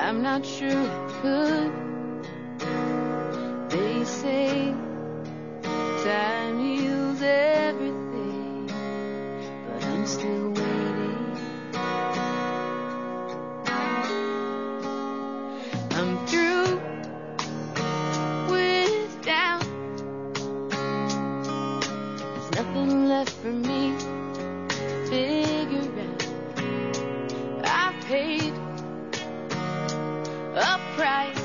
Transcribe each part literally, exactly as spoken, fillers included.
I'm not sure I could. They say time heals everything, but I'm still waiting. I'm through with doubt. There's nothing left for me to figure out. I've paid a price,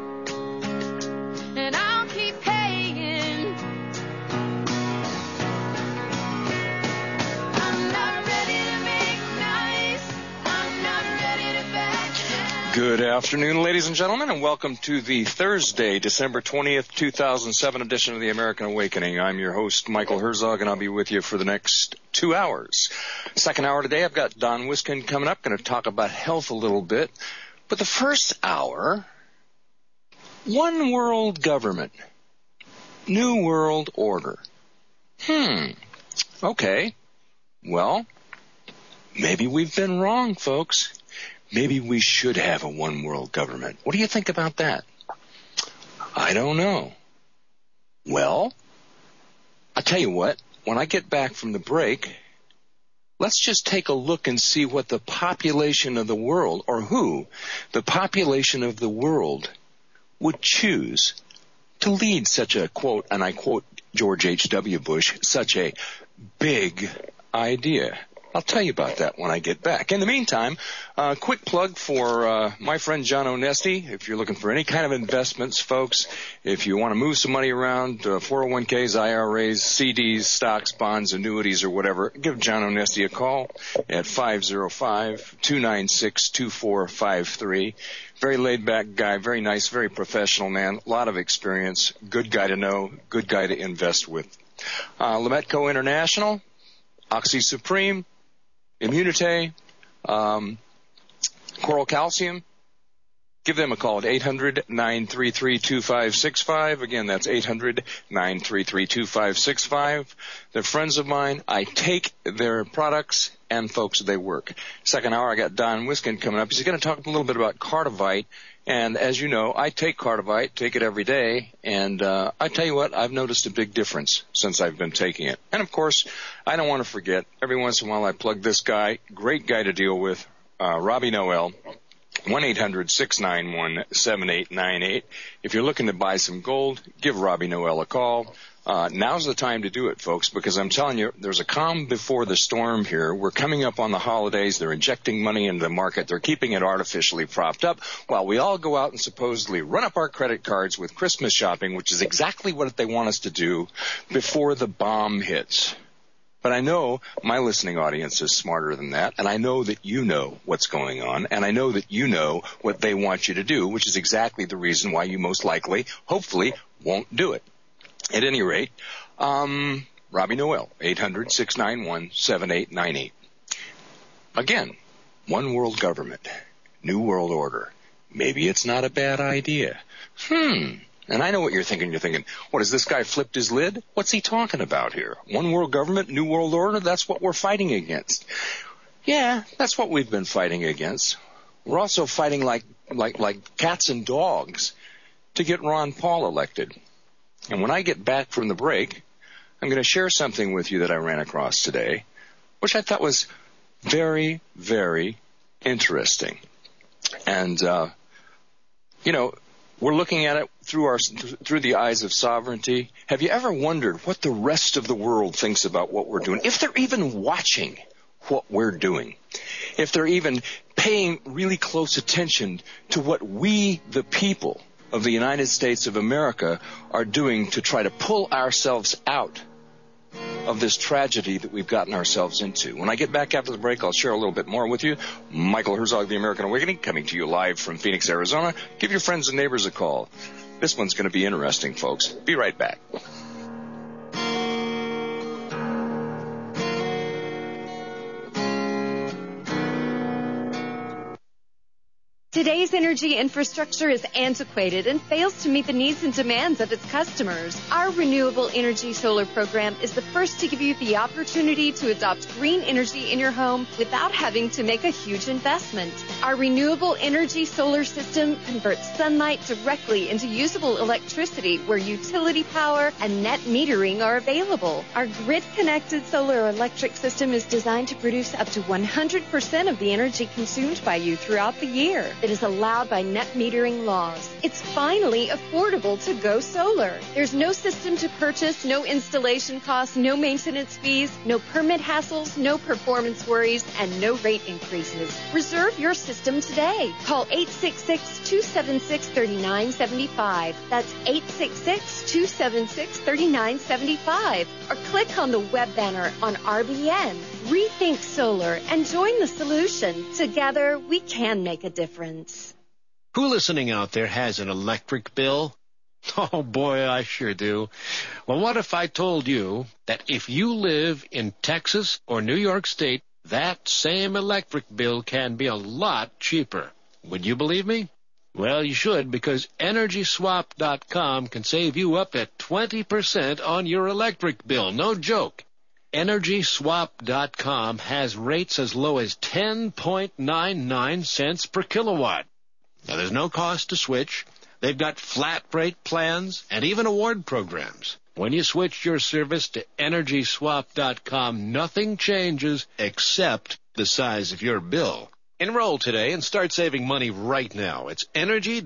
and I'll keep paying. I'm not ready to make nice. I'm not ready to back down. Good afternoon, ladies and gentlemen, and welcome to the Thursday, December twentieth, two thousand seven edition of the American Awakening. I'm your host, Michael Herzog, and I'll be with you for the next two hours. Second hour today, I've got Don Wiskin coming up, going to talk about health a little bit. But the first hour, one world government, new world order. Hmm, okay. Well, maybe we've been wrong, folks. Maybe we should have a one world government. What do you think about that? I don't know. Well, I'll tell you what, when I get back from the break, let's just take a look and see what the population of the world, or who the population of the world would choose to lead such a, quote, and I quote George H W. Bush, such a big idea. I'll tell you about that when I get back. In the meantime, a uh, quick plug for uh, my friend John Onesti. If you're looking for any kind of investments, folks, if you want to move some money around, uh, four oh one k's, I R As, C Ds, stocks, bonds, annuities, or whatever, give John Onesti a call at five oh five, two nine six, two four five three. Very laid-back guy, very nice, very professional man, a lot of experience, good guy to know, good guy to invest with. Uh, Lametco International, Oxy Supreme, Immunite, um, Coral Calcium. Give them a call at eight hundred, nine three three, two five six five. Again, that's eight hundred, nine three three, two five six five. They're friends of mine. I take their products, and folks, they work. Second hour, I got Don Wiskin coming up. He's going to talk a little bit about Cardivite. And as you know, I take Cardivite, take it every day, and uh, I tell you what, I've noticed a big difference since I've been taking it. And of course, I don't want to forget, every once in a while I plug this guy, great guy to deal with, uh, Robbie Noel, one eight hundred, six nine one, seven eight nine eight. If you're looking to buy some gold, give Robbie Noel a call. Uh, now's the time to do it, folks, because I'm telling you, there's a calm before the storm here. We're coming up on the holidays. They're injecting money into the market. They're keeping it artificially propped up while we all go out and supposedly run up our credit cards with Christmas shopping, which is exactly what they want us to do before the bomb hits. But I know my listening audience is smarter than that, and I know that you know what's going on, and I know that you know what they want you to do, which is exactly the reason why you most likely, hopefully, won't do it. At any rate, um, Robbie Noel, eight hundred, six nine one, seven eight nine eight. Again, one world government, new world order. Maybe it's not a bad idea. Hmm. And I know what you're thinking. You're thinking, what, has this guy flipped his lid? What's he talking about here? One world government, new world order? That's what we're fighting against. Yeah, that's what we've been fighting against. We're also fighting like, like, like cats and dogs to get Ron Paul elected. And when I get back from the break, I'm going to share something with you that I ran across today, which I thought was very, very interesting. And, uh, you know, we're looking at it through our through the eyes of sovereignty. Have you ever wondered what the rest of the world thinks about what we're doing? If they're even watching what we're doing, if they're even paying really close attention to what we, the people of the United States of America, are doing to try to pull ourselves out of this tragedy that we've gotten ourselves into. When I get back after the break, I'll share a little bit more with you. Michael Herzog, The American Awakening, coming to you live from Phoenix, Arizona. Give your friends and neighbors a call. This one's going to be interesting, folks. Be right back. Today's energy infrastructure is antiquated and fails to meet the needs and demands of its customers. Our Renewable Energy Solar program is the first to give you the opportunity to adopt green energy in your home without having to make a huge investment. Our Renewable Energy Solar system converts sunlight directly into usable electricity where utility power and net metering are available. Our grid-connected solar electric system is designed to produce up to one hundred percent of the energy consumed by you throughout the year. It is allowed by net metering laws. It's finally affordable to go solar. There's no system to purchase, no installation costs, no maintenance fees, no permit hassles, no performance worries, and no rate increases. Reserve your system today. Call eight six six, two seven six, three nine seven five. That's eight six six, two seven six, three nine seven five. Or click on the web banner on R B N. Rethink solar and join the solution. Together, we can make a difference. Who listening out there has an electric bill? Oh, boy, I sure do. Well, what if I told you that if you live in Texas or New York State, that same electric bill can be a lot cheaper? Would you believe me? Well, you should, because Energy Swap dot com can save you up to twenty percent on your electric bill. No joke. Energy Swap dot com has rates as low as ten point nine nine cents per kilowatt. Now, there's no cost to switch. They've got flat rate plans and even award programs. When you switch your service to Energy Swap dot com, nothing changes except the size of your bill. Enroll today and start saving money right now. It's Energy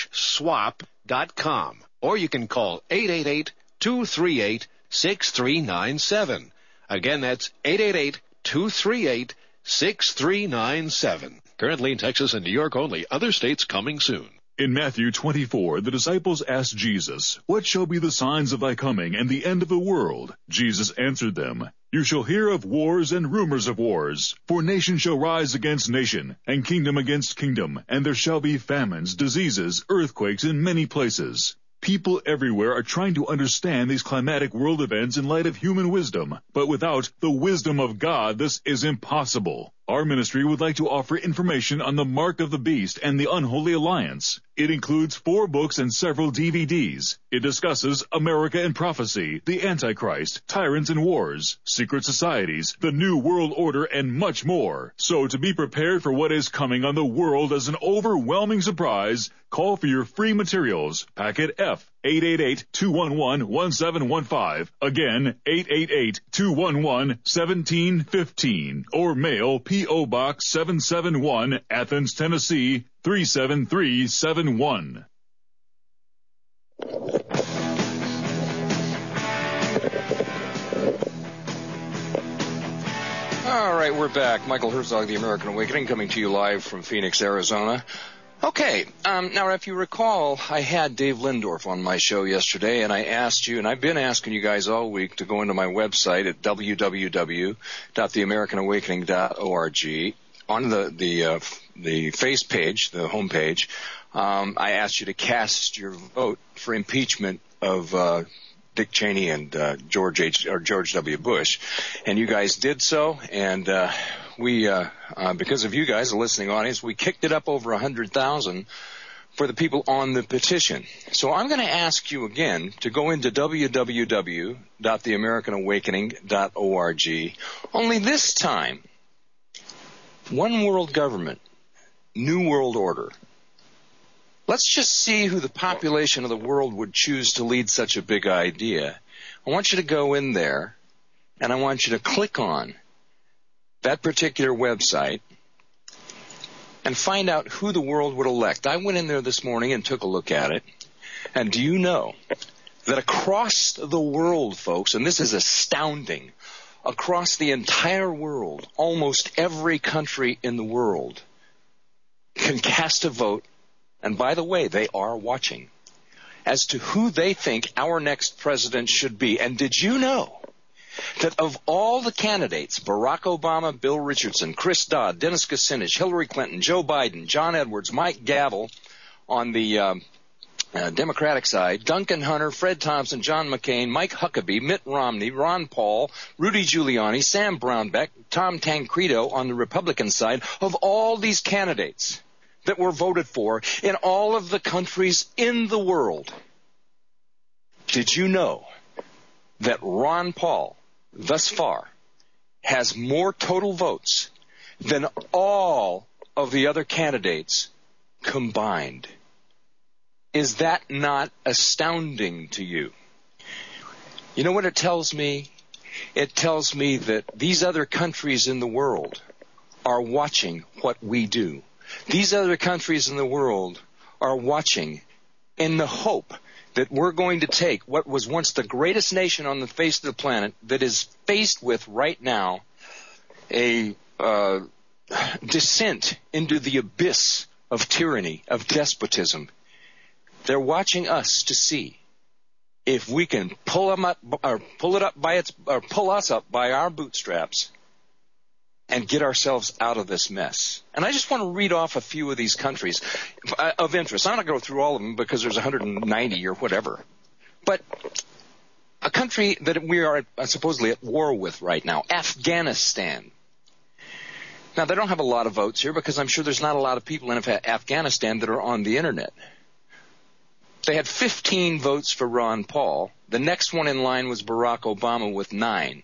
Swap dot com. Or you can call eight eight eight, two three eight, six three nine seven. Again, that's eight eight eight, two three eight, six three nine seven. Currently in Texas and New York only. Other states coming soon. In Matthew twenty-four, the disciples asked Jesus, "What shall be the signs of thy coming and the end of the world?" Jesus answered them, "You shall hear of wars and rumors of wars. For nation shall rise against nation, and kingdom against kingdom, and there shall be famines, diseases, earthquakes in many places." People everywhere are trying to understand these climatic world events in light of human wisdom, but without the wisdom of God, this is impossible. Our ministry would like to offer information on the Mark of the Beast and the Unholy Alliance. It includes four books and several D V Ds. It discusses America and Prophecy, the Antichrist, Tyrants and Wars, Secret Societies, the New World Order, and much more. So to be prepared for what is coming on the world as an overwhelming surprise, call for your free materials. Packet F, eight eight eight, two one one, one seven one five. Again, eight eight eight, two one one, one seven one five. Or mail P O. Box seven seven one, Athens, Tennessee, three seven three seven one. All right, we're back. Michael Herzog, The American Awakening, coming to you live from Phoenix, Arizona. Okay, um, now if you recall, I had Dave Lindorf on my show yesterday, and I asked you, and I've been asking you guys all week to go into my website at w w w dot the american awakening dot org. On the the uh, the face page, the home page, um, I asked you to cast your vote for impeachment of uh, Dick Cheney and uh, George H. or George W. Bush, and you guys did so, and uh, we, uh, uh, because of you guys, the listening audience, we kicked it up over a hundred thousand for the people on the petition. So I'm going to ask you again to go into w w w dot the american awakening dot org. Only this time, one world government, new world order. Let's just see who the population of the world would choose to lead such a big idea. I want you to go in there, and I want you to click on that particular website and find out who the world would elect. I went in there this morning and took a look at it, and do you know that across the world, folks, and this is astounding, across the entire world, almost every country in the world can cast a vote. And by the way, they are watching as to who they think our next president should be. And did you know that of all the candidates, Barack Obama, Bill Richardson, Chris Dodd, Dennis Kucinich, Hillary Clinton, Joe Biden, John Edwards, Mike Gavel on the um, uh, Democratic side, Duncan Hunter, Fred Thompson, John McCain, Mike Huckabee, Mitt Romney, Ron Paul, Rudy Giuliani, Sam Brownback, Tom Tancredo on the Republican side, of all these candidates, that were voted for in all of the countries in the world. Did you know that Ron Paul, thus far, has more total votes than all of the other candidates combined? Is that not astounding to you? You know what it tells me? It tells me that these other countries in the world are watching what we do. These other countries in the world are watching in the hope that we're going to take what was once the greatest nation on the face of the planet that is faced with right now a uh, descent into the abyss of tyranny, of despotism. They're watching us to see if we can pull them up, or pull it up by its, or pull us up by our bootstraps and get ourselves out of this mess. And I just want to read off a few of these countries of interest. I'm not going to go through all of them because there's one hundred ninety or whatever. But a country that we are supposedly at war with right now, Afghanistan. Now, they don't have a lot of votes here because I'm sure there's not a lot of people in Afghanistan that are on the Internet. They had fifteen votes for Ron Paul. The next one in line was Barack Obama with nine.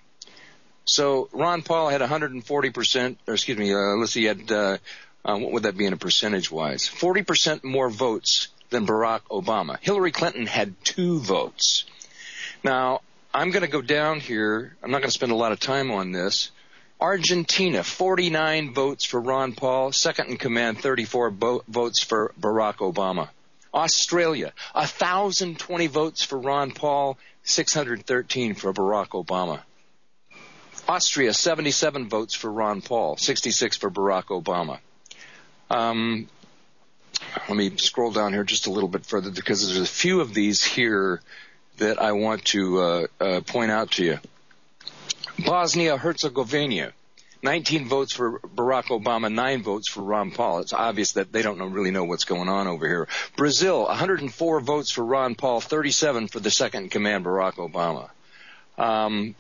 So Ron Paul had one hundred forty percent, or excuse me, uh, let's see, he had, uh, uh, what would that be in a percentage-wise? forty percent more votes than Barack Obama. Hillary Clinton had two votes. Now, I'm going to go down here. I'm not going to spend a lot of time on this. Argentina, forty-nine votes for Ron Paul. Second in command, thirty-four bo- votes for Barack Obama. Australia, one thousand twenty votes for Ron Paul, six hundred thirteen for Barack Obama. Austria, seventy-seven votes for Ron Paul, sixty-six for Barack Obama. Um, let me scroll down here just a little bit further because there's a few of these here that I want to uh, uh, point out to you. Bosnia-Herzegovina, nineteen votes for Barack Obama, nine votes for Ron Paul. It's obvious that they don't know, really know what's going on over here. Brazil, one hundred four votes for Ron Paul, thirty-seven for the second in command, Barack Obama. Um,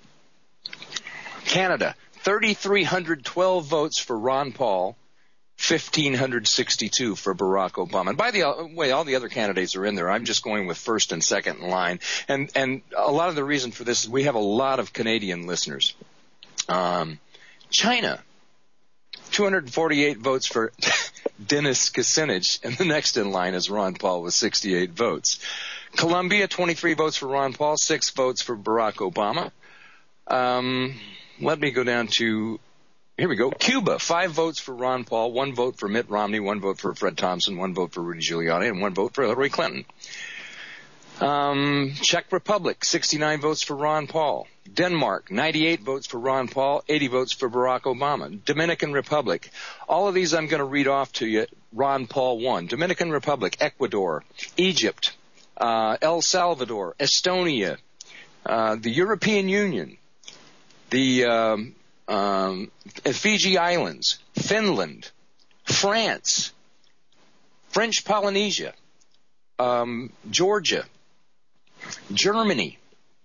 Canada, three thousand three hundred twelve votes for Ron Paul, one thousand five hundred sixty-two for Barack Obama. And by the way, all the other candidates are in there. I'm just going with first and second in line. And, and a lot of the reason for this is we have a lot of Canadian listeners. Um, China, two hundred forty-eight votes for Denis Kucinich, and the next in line is Ron Paul with sixty-eight votes. Colombia, twenty-three votes for Ron Paul, six votes for Barack Obama. Um, let me go down to, here we go, Cuba, five votes for Ron Paul, one vote for Mitt Romney, one vote for Fred Thompson, one vote for Rudy Giuliani, and one vote for Hillary Clinton. Um, Czech Republic, sixty-nine votes for Ron Paul. Denmark, ninety-eight votes for Ron Paul, eighty votes for Barack Obama. Dominican Republic, all of these I'm going to read off to you. Ron Paul won. Dominican Republic, Ecuador, Egypt, uh, El Salvador, Estonia, uh, the European Union, the um, um, Fiji Islands, Finland, France, French Polynesia, um, Georgia, Germany.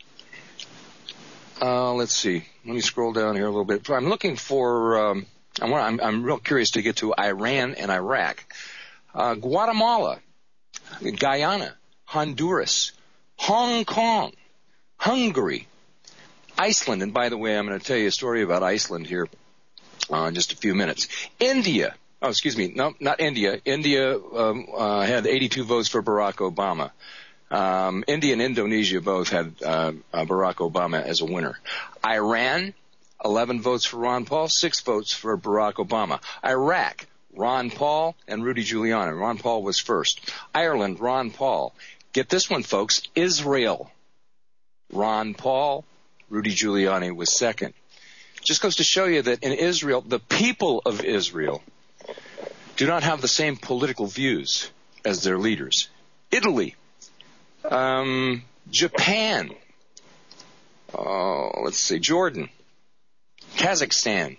Uh, let's see. Let me scroll down here a little bit. I'm looking for. Um, I'm, I'm, I'm real curious to get to Iran and Iraq, uh, Guatemala, Guyana, Honduras, Hong Kong, Hungary, Iceland. And by the way, I'm going to tell you a story about Iceland here uh, in just a few minutes. India. Oh, excuse me. No, not India. India um, uh, had eighty-two votes for Barack Obama. Um, India and Indonesia both had uh, uh, Barack Obama as a winner. Iran, eleven votes for Ron Paul, six votes for Barack Obama. Iraq, Ron Paul and Rudy Giuliani. Ron Paul was first. Ireland, Ron Paul. Get this one, folks. Israel, Ron Paul, Rudy Giuliani was second. Just goes to show you that in Israel, the people of Israel do not have the same political views as their leaders. Italy, um, Japan, uh, let's see, Jordan, Kazakhstan,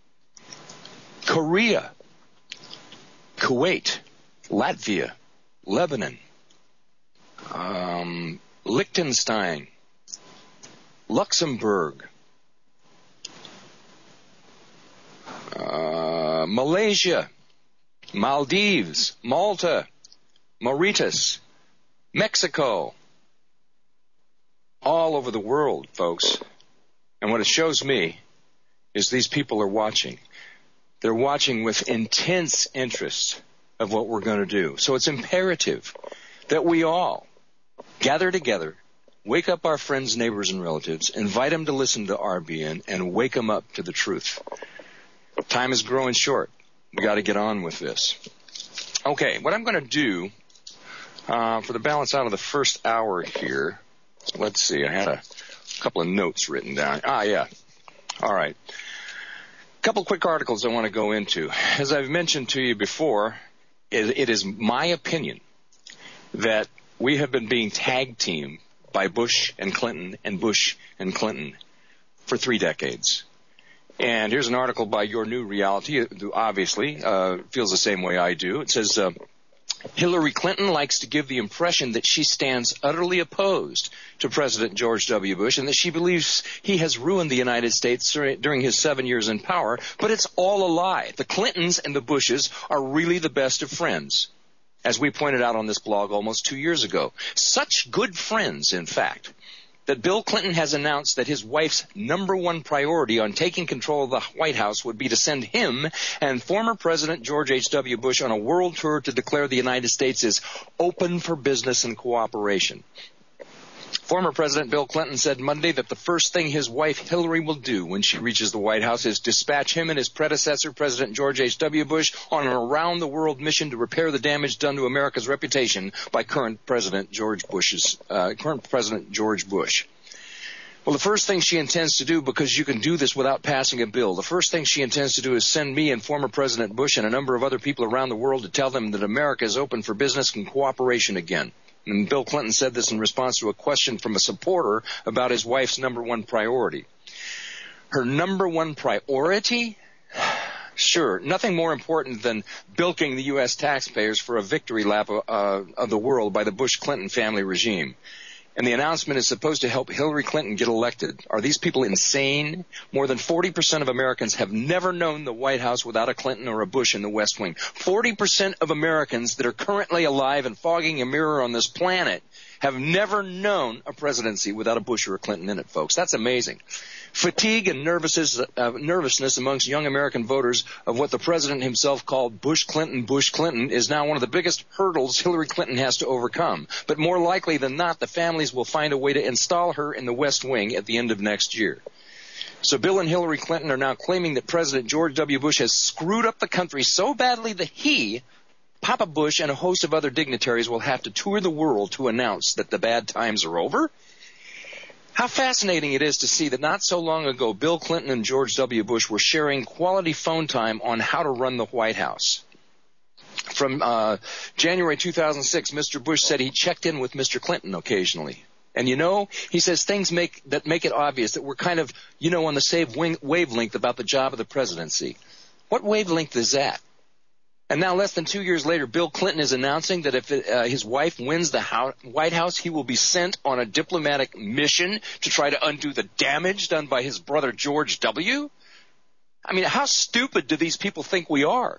Korea, Kuwait, Latvia, Lebanon, um, Liechtenstein, Luxembourg, uh, Malaysia, Maldives, Malta, Mauritius, Mexico, all over the world, folks. And what it shows me is these people are watching. They're watching with intense interest of what we're going to do. So it's imperative that we all gather together, wake up our friends, neighbors, and relatives, invite them to listen to R B N, and wake them up to the truth. Time is growing short. We got to get on with this. Okay, what I'm going to do uh, for the balance out of the first hour here, let's see, I had a couple of notes written down. Ah, yeah. All right. A couple quick articles I want to go into. As I've mentioned to you before, it, it is my opinion that we have been being tag teamed by Bush and Clinton and Bush and Clinton for three decades. And here's an article by Your New Reality, who obviously uh, feels the same way I do. It says, uh, Hillary Clinton likes to give the impression that she stands utterly opposed to President George W. Bush and that she believes he has ruined the United States during his seven years in power. But it's all a lie. The Clintons and the Bushes are really the best of friends, as we pointed out on this blog almost two years ago. Such good friends, in fact, that Bill Clinton has announced that his wife's number one priority on taking control of the White House would be to send him and former President George H W. Bush on a world tour to declare the United States is open for business and cooperation. Former President Bill Clinton said Monday that the first thing his wife Hillary will do when she reaches the White House is dispatch him and his predecessor, President George H W. Bush, on an around-the-world mission to repair the damage done to America's reputation by current President George Bush's uh, current President George Bush. Well, the first thing she intends to do, because you can do this without passing a bill, the first thing she intends to do is send me and former President Bush and a number of other people around the world to tell them that America is open for business and cooperation again. And Bill Clinton said this in response to a question from a supporter about his wife's number one priority. Her number one priority? Sure, nothing more important than bilking the U S taxpayers for a victory lap of, uh, of the world by the Bush-Clinton family regime. And the announcement is supposed to help Hillary Clinton get elected. Are these people insane? More than forty percent of Americans have never known the White House without a Clinton or a Bush in the West Wing. forty percent of Americans that are currently alive and fogging a mirror on this planet have never known a presidency without a Bush or a Clinton in it, folks. That's amazing. Fatigue and nervousness, uh, nervousness amongst young American voters of what the president himself called Bush Clinton, Bush Clinton is now one of the biggest hurdles Hillary Clinton has to overcome. But more likely than not, the families will find a way to install her in the West Wing at the end of next year. So Bill and Hillary Clinton are now claiming that President George W. Bush has screwed up the country so badly that he, Papa Bush, and a host of other dignitaries will have to tour the world to announce that the bad times are over. How fascinating it is to see that not so long ago, Bill Clinton and George W. Bush were sharing quality phone time on how to run the White House. From uh, January two thousand six, Mister Bush said he checked in with Mister Clinton occasionally. And, you know, he says things make that make it obvious that we're kind of, you know, on the same wing, wavelength about the job of the presidency. What wavelength is that? And now less than two years later, Bill Clinton is announcing that if uh, his wife wins the How- White House, he will be sent on a diplomatic mission to try to undo the damage done by his brother George W. I mean, how stupid do these people think we are?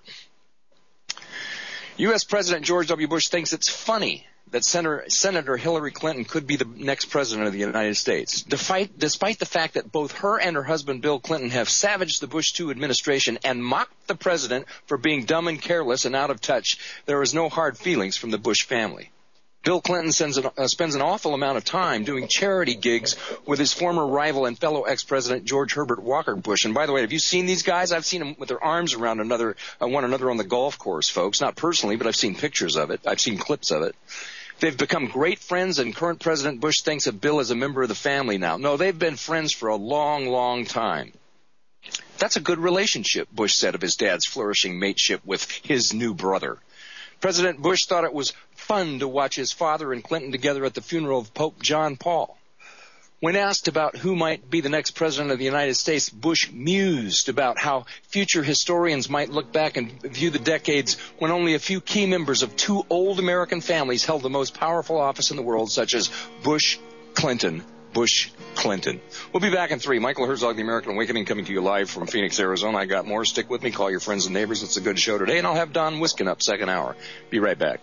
U S. President George W. Bush thinks it's funny that Senator, Senator Hillary Clinton could be the next president of the United States, despite, despite the fact that both her and her husband Bill Clinton have savaged the Bush two administration and mocked the president for being dumb and careless and out of touch. There is no hard feelings from the Bush family. Bill Clinton sends an, uh, spends an awful amount of time doing charity gigs with his former rival and fellow ex-president George Herbert Walker Bush. And by the way, have you seen these guys? I've seen them with their arms around another, uh, one another on the golf course, folks. Not personally, but I've seen pictures of it. I've seen clips of it. They've become great friends, and current President Bush thinks of Bill as a member of the family now. No, they've been friends for a long, long time. That's a good relationship, Bush said of his dad's flourishing mateship with his new brother. President Bush thought it was fun to watch his father and Clinton together at the funeral of Pope John Paul. When asked about who might be the next president of the United States, Bush mused about how future historians might look back and view the decades when only a few key members of two old American families held the most powerful office in the world, such as Bush, Clinton, Bush Clinton. We'll be back in three. Michael Herzog, The American Awakening, coming to you live from Phoenix, Arizona. I got more. Stick with me. Call your friends and neighbors. It's a good show today. And I'll have Don Wiskin up second hour. Be right back.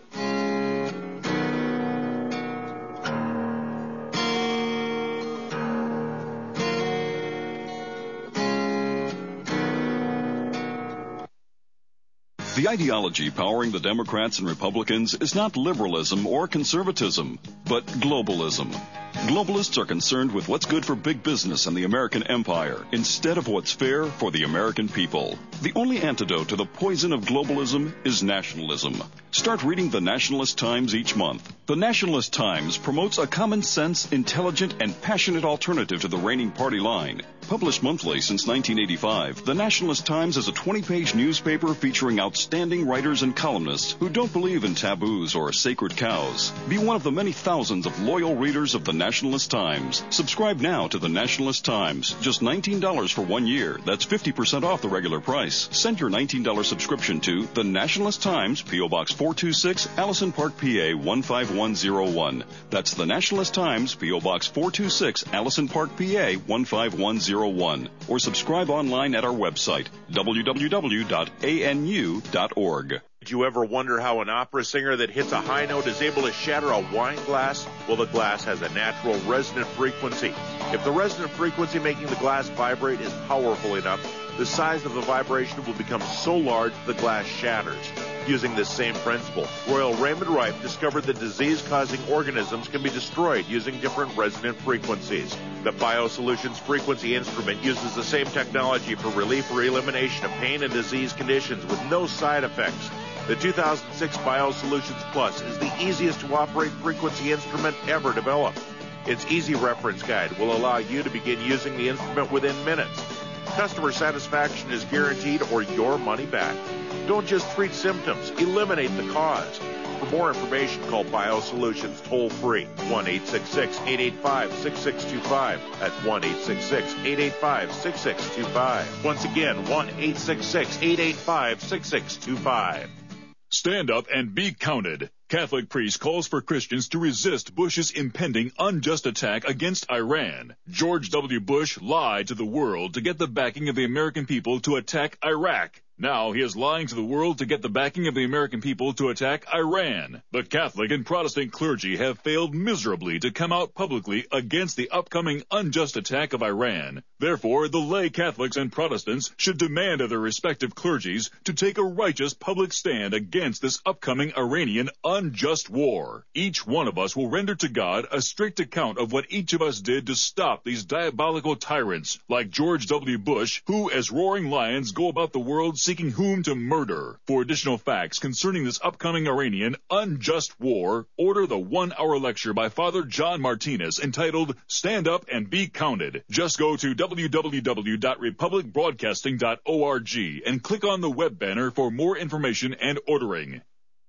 The ideology powering the Democrats and Republicans is not liberalism or conservatism, but globalism. Globalists are concerned with what's good for big business and the American empire instead of what's fair for the American people. The only antidote to the poison of globalism is nationalism. Start reading the Nationalist Times each month. The Nationalist Times promotes a common sense, intelligent, and passionate alternative to the reigning party line. Published monthly since nineteen eighty-five, the Nationalist Times is a twenty-page newspaper featuring outstanding writers and columnists who don't believe in taboos or sacred cows. Be one of the many thousands of loyal readers of the Nationalist Times. Subscribe now to the Nationalist Times. Just nineteen dollars for one year. That's fifty percent off the regular price. Send your nineteen dollars subscription to the Nationalist Times, P O. Box four two six, Allison Park, P A one five one zero one. That's the Nationalist Times, P O. Box four two six, Allison Park, P A one five one zero one. Or subscribe online at our website, w w w dot a n u dot org. Did you ever wonder how an opera singer that hits a high note is able to shatter a wine glass? Well, the glass has a natural resonant frequency. If the resonant frequency making the glass vibrate is powerful enough, the size of the vibration will become so large the glass shatters. Using this same principle, Royal Raymond Rife discovered that disease-causing organisms can be destroyed using different resonant frequencies. The BioSolutions frequency instrument uses the same technology for relief or elimination of pain and disease conditions with no side effects. The two thousand six BioSolutions Plus is the easiest to operate frequency instrument ever developed. Its easy reference guide will allow you to begin using the instrument within minutes. Customer satisfaction is guaranteed or your money back. Don't just treat symptoms, eliminate the cause. For more information, call BioSolutions toll-free, one eight six six, eight eight five, six six two five. That's one eight six six, eight eight five, six six two five. Once again, one eight six six, eight eight five, six six two five. Stand up and be counted. Catholic priest calls for Christians to resist Bush's impending unjust attack against Iran. George W. Bush lied to the world to get the backing of the American people to attack Iraq. Now he is lying to the world to get the backing of the American people to attack Iran. The Catholic and Protestant clergy have failed miserably to come out publicly against the upcoming unjust attack of Iran. Therefore, the lay Catholics and Protestants should demand of their respective clergies to take a righteous public stand against this upcoming Iranian unjust war. Each one of us will render to God a strict account of what each of us did to stop these diabolical tyrants like George W. Bush, who as roaring lions go about the world seeking whom to murder. For additional facts concerning this upcoming Iranian unjust war, order the one-hour lecture by Father John Martinez entitled Stand Up and Be Counted. Just go to w w w dot republic broadcasting dot org and click on the web banner for more information and ordering.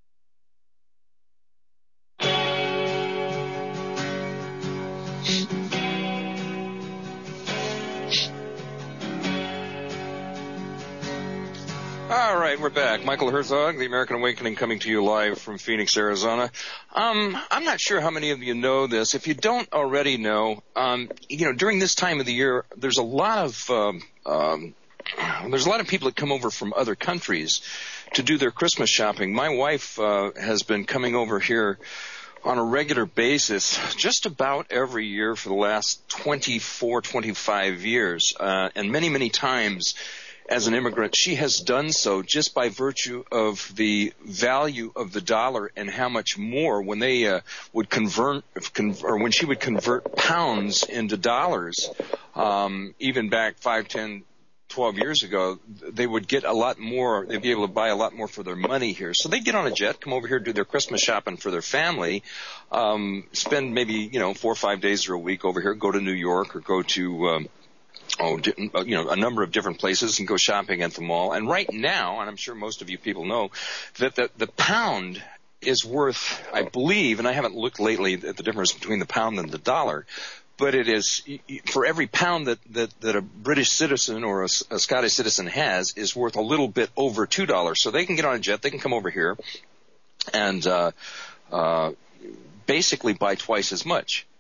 All right, we're back. Michael Herzog, The American Awakening, coming to you live from Phoenix, Arizona. Um, I'm not sure how many of you know this. If you don't already know, um, you know, during this time of the year, there's a lot of um, um, there's a lot of people that come over from other countries to do their Christmas shopping. My wife uh, has been coming over here on a regular basis just about every year for the last twenty-four, twenty-five years, uh, and many, many times as an immigrant, she has done so just by virtue of the value of the dollar and how much more when they uh, would convert, or when she would convert pounds into dollars, um, even back five, ten, twelve years ago, they would get a lot more. They'd be able to buy a lot more for their money here. So they get on a jet, come over here, do their Christmas shopping for their family, um, spend maybe, you know, four or five days or a week over here, go to New York or go to, um, Oh, you know, a number of different places and go shopping at the mall. And right now, and I'm sure most of you people know, that the, the pound is worth, I believe, and I haven't looked lately at the difference between the pound and the dollar, but it is, for every pound that, that, that a British citizen or a, a Scottish citizen has is worth a little bit over two dollars. So they can get on a jet, they can come over here and uh, uh, basically buy twice as much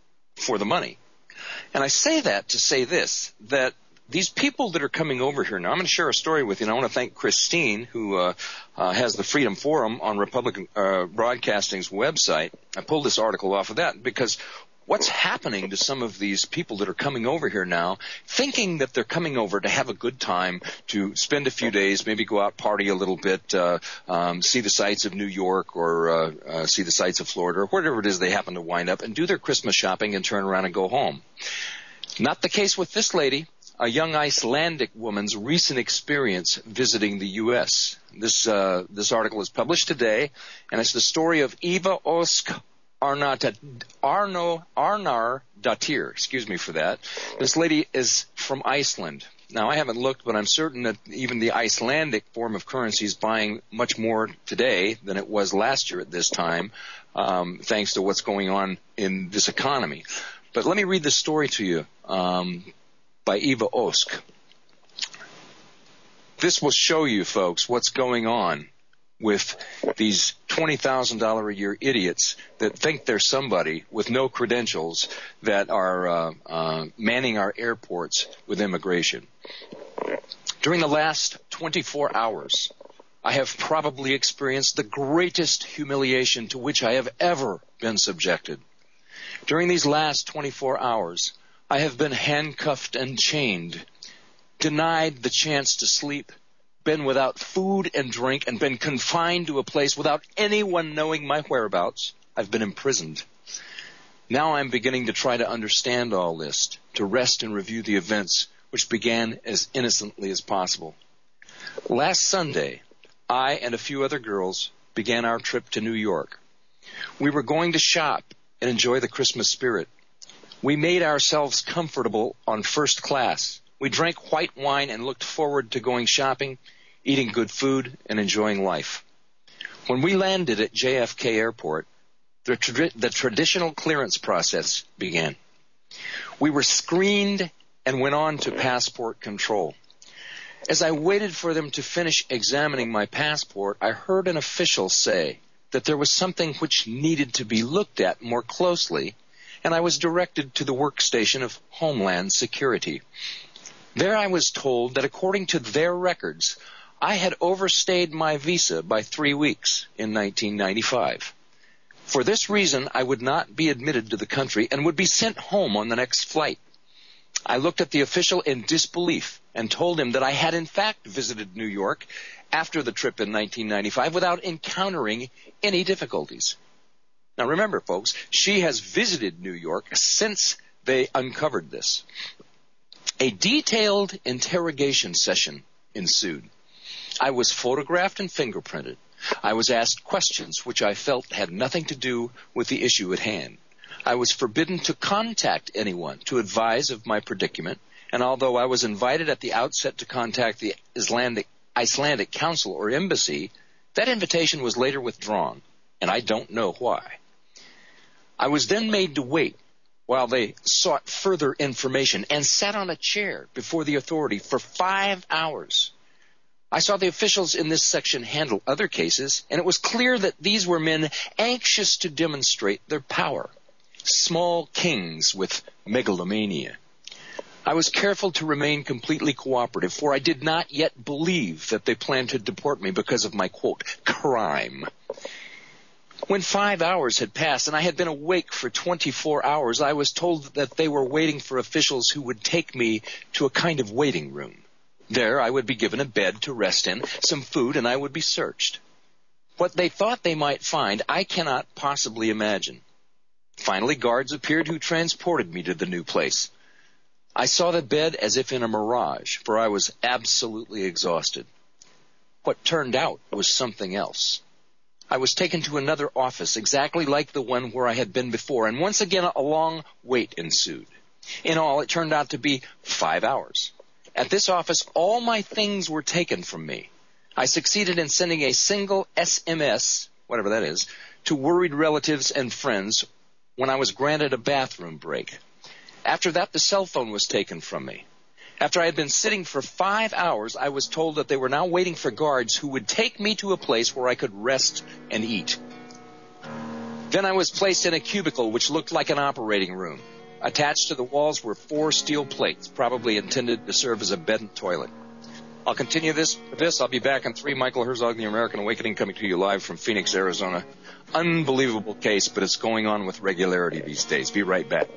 for the money. And I say that to say this, that these people that are coming over here now, I'm going to share a story with you, and I want to thank Christine, who uh, uh, has the Freedom Forum on Republic uh, Broadcasting's website. I pulled this article off of that because what's happening to some of these people that are coming over here now, thinking that they're coming over to have a good time, to spend a few days, maybe go out, party a little bit, uh, um, see the sights of New York or uh, uh, see the sights of Florida or wherever it is they happen to wind up, and do their Christmas shopping and turn around and go home. Not the case with this lady, a young Icelandic woman's recent experience visiting the U S. This uh, this article is published today, and it's the story of Eva Ósk Arnata, Arno, Arnar Datir, excuse me for that. This lady is from Iceland. Now, I haven't looked, but I'm certain that even the Icelandic form of currency is buying much more today than it was last year at this time, um, thanks to what's going on in this economy. But let me read this story to you um, by Eva Ósk. This will show you, folks, what's going on with these twenty thousand dollars a year idiots that think they're somebody with no credentials that are uh, uh, manning our airports with immigration. During the last twenty-four hours, I have probably experienced the greatest humiliation to which I have ever been subjected. During these last twenty-four hours, I have been handcuffed and chained, denied the chance to sleep, been without food and drink, and been confined to a place without anyone knowing my whereabouts. I've been imprisoned. Now I'm beginning to try to understand all this, to rest and review the events which began as innocently as possible. Last Sunday, I and a few other girls began our trip to New York. We were going to shop and enjoy the Christmas spirit. We made ourselves comfortable on first class. We drank white wine and looked forward to going shopping, eating good food, and enjoying life. When we landed at J F K Airport, the, tra- the traditional clearance process began. We were screened and went on to passport control. As I waited for them to finish examining my passport, I heard an official say that there was something which needed to be looked at more closely, and I was directed to the workstation of Homeland Security. There I was told that according to their records, I had overstayed my visa by three weeks in nineteen ninety-five. For this reason, I would not be admitted to the country and would be sent home on the next flight. I looked at the official in disbelief and told him that I had in fact visited New York after the trip in nineteen ninety-five without encountering any difficulties. Now remember, folks, she has visited New York since they uncovered this. A detailed interrogation session ensued. I was photographed and fingerprinted. I was asked questions which I felt had nothing to do with the issue at hand. I was forbidden to contact anyone to advise of my predicament, and although I was invited at the outset to contact the Icelandic, Icelandic Council or Embassy, that invitation was later withdrawn, and I don't know why. I was then made to wait while they sought further information and sat on a chair before the authority for five hours. I saw the officials in this section handle other cases, and it was clear that these were men anxious to demonstrate their power. Small kings with megalomania. I was careful to remain completely cooperative, for I did not yet believe that they planned to deport me because of my, quote, crime. When five hours had passed and I had been awake for twenty-four hours, I was told that they were waiting for officials who would take me to a kind of waiting room. There I would be given a bed to rest in, some food, and I would be searched. What they thought they might find, I cannot possibly imagine. Finally, guards appeared who transported me to the new place. I saw the bed as if in a mirage, for I was absolutely exhausted. What turned out was something else. I was taken to another office exactly like the one where I had been before, and once again a long wait ensued. In all, it turned out to be five hours. At this office, all my things were taken from me. I succeeded in sending a single S M S, whatever that is, to worried relatives and friends when I was granted a bathroom break. After that, the cell phone was taken from me. After I had been sitting for five hours, I was told that they were now waiting for guards who would take me to a place where I could rest and eat. Then I was placed in a cubicle which looked like an operating room. Attached to the walls were four steel plates, probably intended to serve as a bed and toilet. I'll continue this. this. I'll be back in three. Michael Herzog, The American Awakening, coming to you live from Phoenix, Arizona. Unbelievable case, but it's going on with regularity these days. Be right back.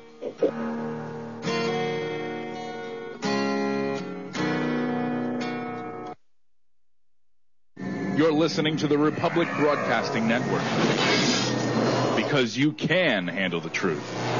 You're listening to the Republic Broadcasting Network, because you can handle the truth.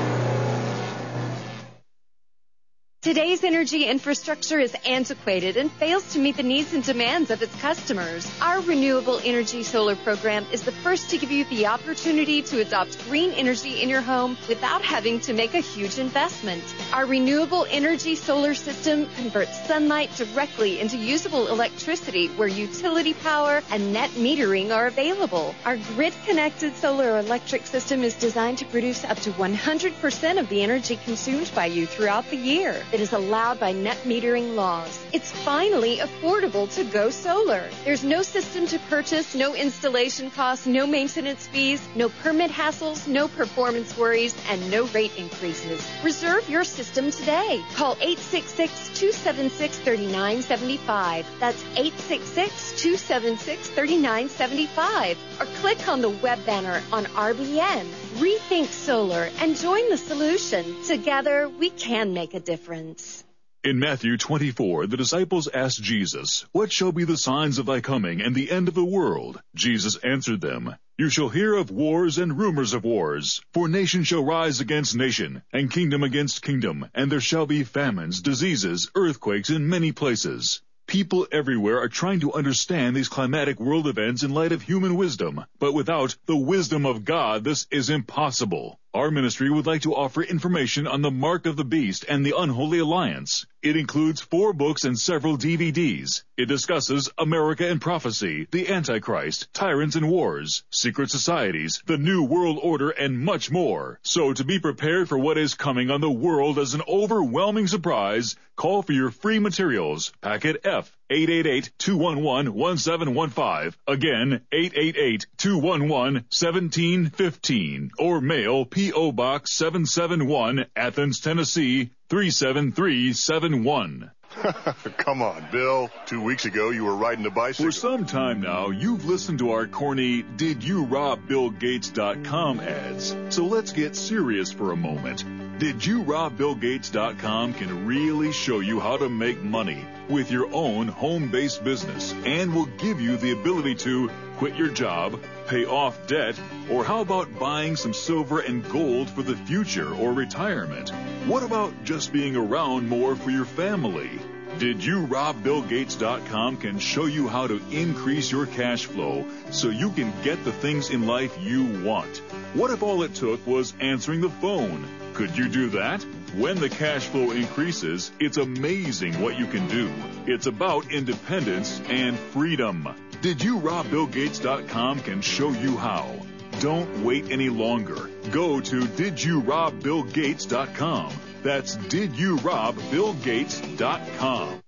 Today's energy infrastructure is antiquated and fails to meet the needs and demands of its customers. Our renewable energy solar program is the first to give you the opportunity to adopt green energy in your home without having to make a huge investment. Our renewable energy solar system converts sunlight directly into usable electricity where utility power and net metering are available. Our grid-connected solar electric system is designed to produce up to one hundred percent of the energy consumed by you throughout the year. It is allowed by net metering laws. It's finally affordable to go solar. There's no system to purchase, no installation costs, no maintenance fees, no permit hassles, no performance worries, and no rate increases. Reserve your system today. Call eight six six, two seven six, three nine seven five. That's eight six six, two seven six, three nine seven five. Or click on the web banner on R B N. Rethink solar and join the solution. Together, we can make a difference. In Matthew twenty-four, the disciples asked Jesus, "What shall be the signs of thy coming and the end of the world?" Jesus answered them, "You shall hear of wars and rumors of wars. For nation shall rise against nation, and kingdom against kingdom, and there shall be famines, diseases, earthquakes in many places." People everywhere are trying to understand these climatic world events in light of human wisdom, but without the wisdom of God, this is impossible. Our ministry would like to offer information on the Mark of the Beast and the Unholy Alliance. It includes four books and several D V Ds. It discusses America and Prophecy, the Antichrist, Tyrants and Wars, Secret Societies, the New World Order, and much more. So to be prepared for what is coming on the world as an overwhelming surprise, call for your free materials. Packet F, eight eight eight, two one one, one seven one five. Again, eight eight eight, two one one, one seven one five. Or mail P O. Box seven seven one, Athens, Tennessee, three seven three seven one. Come on, Bill. Two weeks ago, you were riding a bicycle. For some time now, you've listened to our corny Did You Rob Bill Gates dot com ads. So let's get serious for a moment. Did You Rob Bill Gates dot com can really show you how to make money with your own home-based business and will give you the ability to quit your job, pay off debt, or how about buying some silver and gold for the future or retirement? What about just being around more for your family? Did You Rob Bill Gates dot com can show you how to increase your cash flow so you can get the things in life you want. What if all it took was answering the phone? Could you do that? When the cash flow increases, it's amazing what you can do. It's about independence and freedom. Did You Rob Bill Gates dot com can show you how. Don't wait any longer. Go to Did You Rob Bill Gates dot com. That's Did You Rob Bill Gates dot com.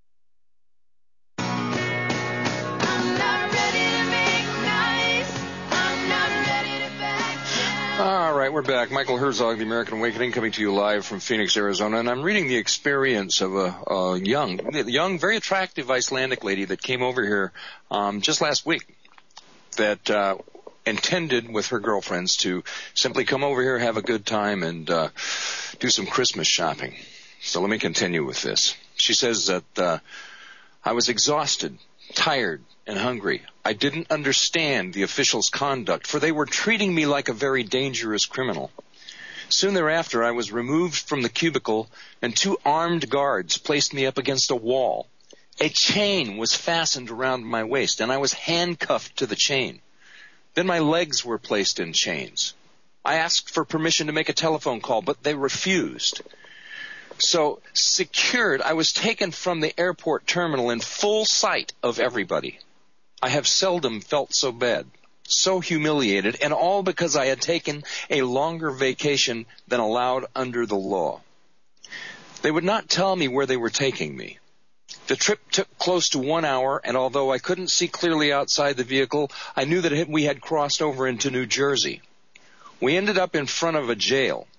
All right, we're back. Michael Herzog, The American Awakening, coming to you live from Phoenix, Arizona. And I'm reading the experience of a, a young, young, very attractive Icelandic lady that came over here um, just last week that uh, intended with her girlfriends to simply come over here, have a good time, and uh, do some Christmas shopping. So let me continue with this. She says that uh, I was exhausted, tired, and hungry. I didn't understand the officials' conduct, for they were treating me like a very dangerous criminal. Soon thereafter, I was removed from the cubicle, and two armed guards placed me up against a wall. A chain was fastened around my waist, and I was handcuffed to the chain. Then my legs were placed in chains. I asked for permission to make a telephone call, but they refused. So, secured, I was taken from the airport terminal in full sight of everybody. I have seldom felt so bad, so humiliated, and all because I had taken a longer vacation than allowed under the law. They would not tell me where they were taking me. The trip took close to one hour, and although I couldn't see clearly outside the vehicle, I knew that we had crossed over into New Jersey. We ended up in front of a jail.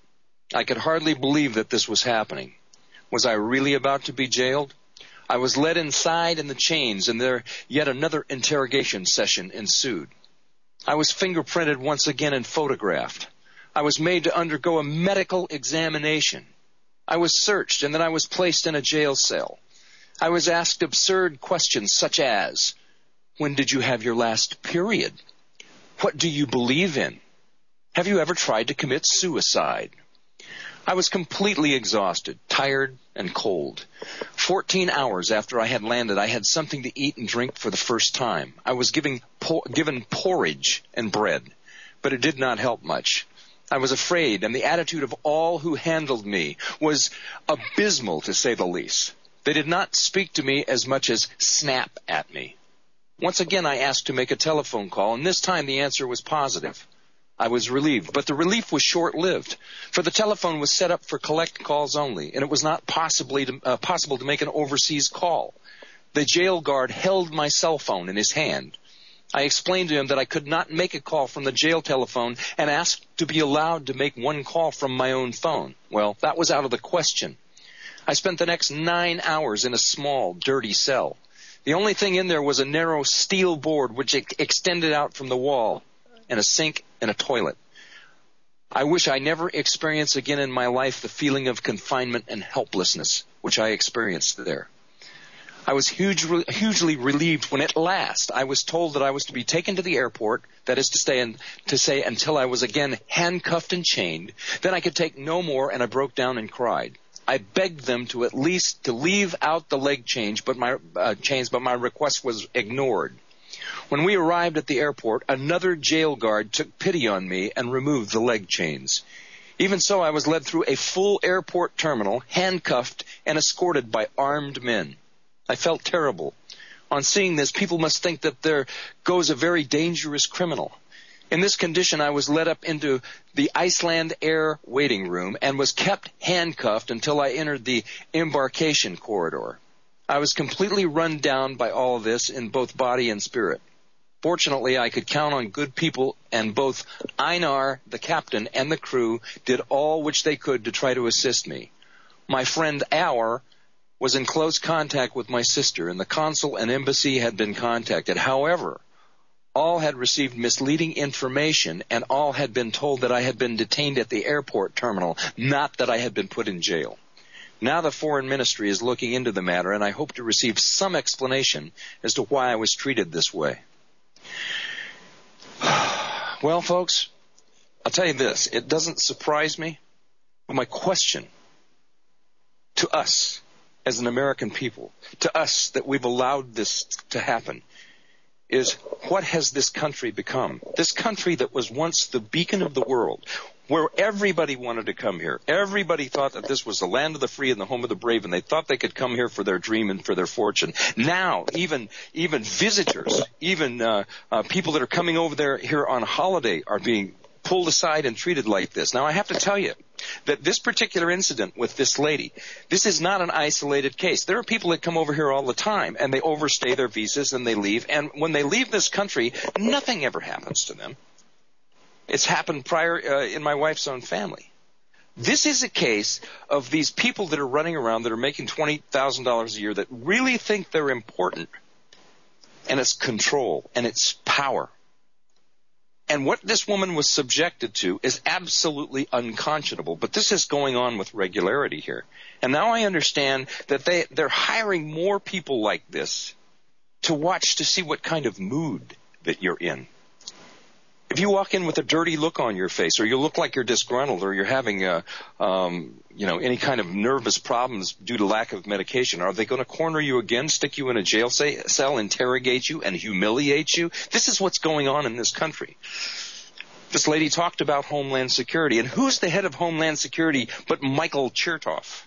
I could hardly believe that this was happening. Was I really about to be jailed? I was led inside in the chains, and there yet another interrogation session ensued. I was fingerprinted once again and photographed. I was made to undergo a medical examination. I was searched, and then I was placed in a jail cell. I was asked absurd questions such as, when did you have your last period? What do you believe in? Have you ever tried to commit suicide? I was completely exhausted, tired, and cold. Fourteen hours after I had landed, I had something to eat and drink for the first time. I was giving, por- given porridge and bread, but it did not help much. I was afraid, and the attitude of all who handled me was abysmal, to say the least. They did not speak to me as much as snap at me. Once again, I asked to make a telephone call, and this time the answer was positive. I was relieved, but the relief was short-lived, for the telephone was set up for collect calls only, and it was not possibly to, uh, possible to make an overseas call. The jail guard held my cell phone in his hand. I explained to him that I could not make a call from the jail telephone and asked to be allowed to make one call from my own phone. Well, that was out of the question. I spent the next nine hours in a small, dirty cell. The only thing in there was a narrow steel board which ex- extended out from the wall, and a sink and a toilet. I wish I never experience again in my life the feeling of confinement and helplessness which I experienced there. I was hugely, hugely relieved when at last I was told that I was to be taken to the airport, that is to stay in, to say until I was again handcuffed and chained. Then I could take no more, and I broke down and cried. I begged them to at least to leave out the leg change, but my uh, chains, but my request was ignored. When we arrived at the airport, another jail guard took pity on me and removed the leg chains. Even so, I was led through a full airport terminal, handcuffed and escorted by armed men. I felt terrible. On seeing this, people must think that there goes a very dangerous criminal. In this condition, I was led up into the Iceland Air waiting room and was kept handcuffed until I entered the embarkation corridor. I was completely run down by all of this in both body and spirit. Fortunately, I could count on good people, and both Einar, the captain, and the crew did all which they could to try to assist me. My friend Auer was in close contact with my sister, and the consul and embassy had been contacted. However, all had received misleading information, and all had been told that I had been detained at the airport terminal, not that I had been put in jail. Now the Foreign Ministry is looking into the matter, and I hope to receive some explanation as to why I was treated this way. Well, folks, I'll tell you this. It doesn't surprise me, but my question to us as an American people, to us that we've allowed this to happen, is what has this country become? This country that was once the beacon of the world, where everybody wanted to come here. Everybody thought that this was the land of the free and the home of the brave, and they thought they could come here for their dream and for their fortune. Now, even even visitors, even uh, uh, people that are coming over there here on holiday are being pulled aside and treated like this. Now, I have to tell you that this particular incident with this lady, this is not an isolated case. There are people that come over here all the time, and they overstay their visas, and they leave. And when they leave this country, nothing ever happens to them. It's happened prior uh, in my wife's own family. This is a case of these people that are running around that are making twenty thousand dollars a year that really think they're important. And it's control, and it's power. And what this woman was subjected to is absolutely unconscionable. But this is going on with regularity here. And now I understand that they, they're hiring more people like this to watch to see what kind of mood that you're in. If you walk in with a dirty look on your face, or you look like you're disgruntled, or you're having a, um, you know, any kind of nervous problems due to lack of medication, are they going to corner you again, stick you in a jail cell, interrogate you, and humiliate you? This is what's going on in this country. This lady talked about Homeland Security, and who's the head of Homeland Security but Michael Chertoff?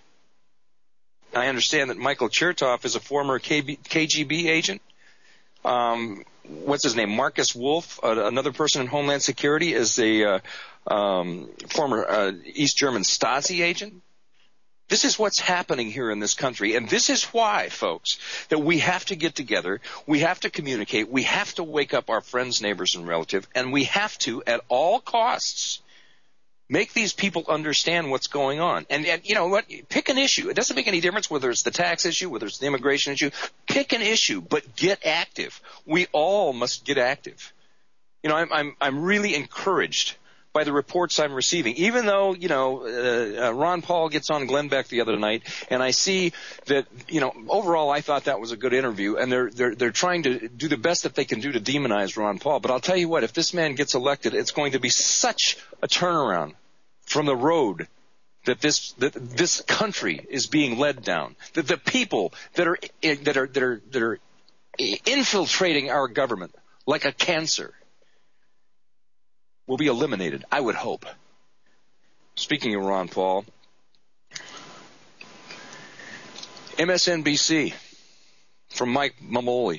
I understand that Michael Chertoff is a former K G B agent. Um, what's his name? Marcus Wolf, uh, another person in Homeland Security, is a uh, um, former uh, East German Stasi agent. This is what's happening here in this country, and this is why, folks, that we have to get together, we have to communicate, we have to wake up our friends, neighbors, and relatives, and we have to, at all costs, Make these people understand what's going on. And, and you know what? Pick an issue. It doesn't make any difference whether it's the tax issue, whether it's the immigration issue. Pick an issue, but get active. We all must get active. You know, I'm, I'm, I'm really encouraged by the reports I'm receiving, even though, you know, uh, uh, Ron Paul gets on Glenn Beck the other night, and I see that, you know, overall I thought that was a good interview, and they're, they're, they're trying to do the best that they can do to demonize Ron Paul. But I'll tell you what, if this man gets elected, it's going to be such a turnaround from the road that this, that this country is being led down. That the people that are, that are, that are, that are infiltrating our government like a cancer will be eliminated, I would hope. Speaking of Ron Paul, M S N B C from Mike Mamoli.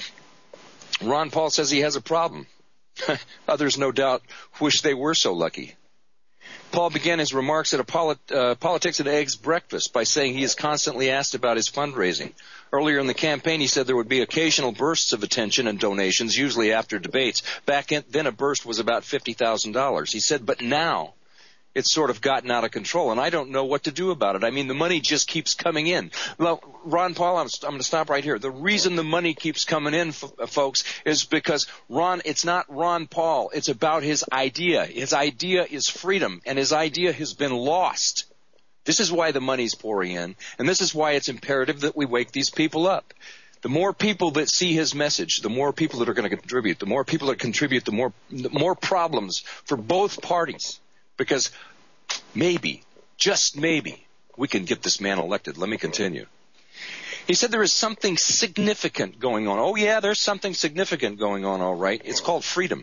Ron Paul says he has a problem. Others, no doubt, wish they were so lucky. Paul began his remarks at a polit- uh, Politics and Eggs breakfast by saying he is constantly asked about his fundraising. Earlier in the campaign, he said there would be occasional bursts of attention and donations, usually after debates. Back in, then a burst was about fifty thousand dollars. He said, but now it's sort of gotten out of control, and I don't know what to do about it. I mean, the money just keeps coming in. Well, Ron Paul, I'm, I'm going to stop right here. The reason the money keeps coming in, f- folks, is because Ron, it's not Ron Paul. It's about his idea. His idea is freedom, and his idea has been lost. This is why the money's pouring in, and this is why it's imperative that we wake these people up. The more people that see his message, the more people that are going to contribute. The more people that contribute, the more, the more problems for both parties. Because maybe, just maybe, we can get this man elected. Let me continue. He said there is something significant going on. Oh, yeah, there's something significant going on, all right. It's called freedom.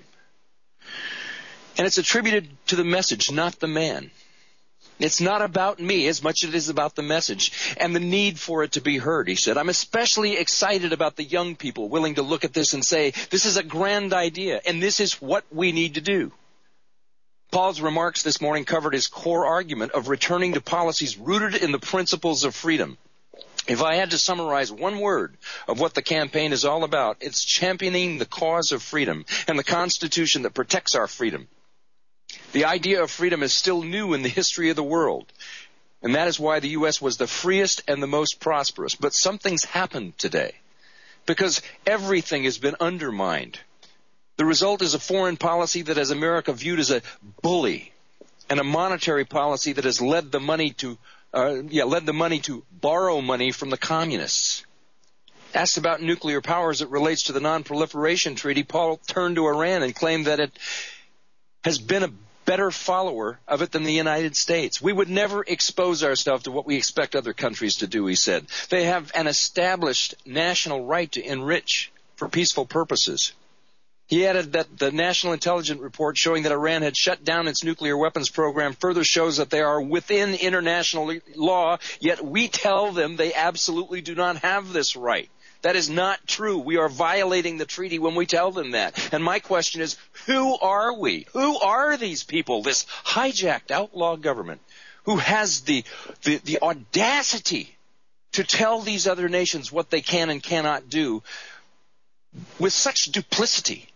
And it's attributed to the message, not the man. It's not about me as much as it is about the message and the need for it to be heard, he said. I'm especially excited about the young people willing to look at this and say, this is a grand idea, and this is what we need to do. Paul's remarks this morning covered his core argument of returning to policies rooted in the principles of freedom. If I had to summarize one word of what the campaign is all about, it's championing the cause of freedom and the Constitution that protects our freedom. The idea of freedom is still new in the history of the world, and that is why the U S was the freest and the most prosperous. But something's happened today because everything has been undermined. The result is a foreign policy that has America viewed as a bully, and a monetary policy that has led the money to, uh, yeah, led the money to borrow money from the communists. Asked about nuclear power as it relates to the Non-Proliferation Treaty, Paul turned to Iran and claimed that it has been a better follower of it than the United States. We would never expose ourselves to what we expect other countries to do, he said. They have an established national right to enrich for peaceful purposes. He added that the National Intelligence Report showing that Iran had shut down its nuclear weapons program further shows that they are within international law, yet we tell them they absolutely do not have this right. That is not true. We are violating the treaty when we tell them that. And my question is, who are we? Who are these people, this hijacked outlaw government, who has the, the, the audacity to tell these other nations what they can and cannot do with such duplicity?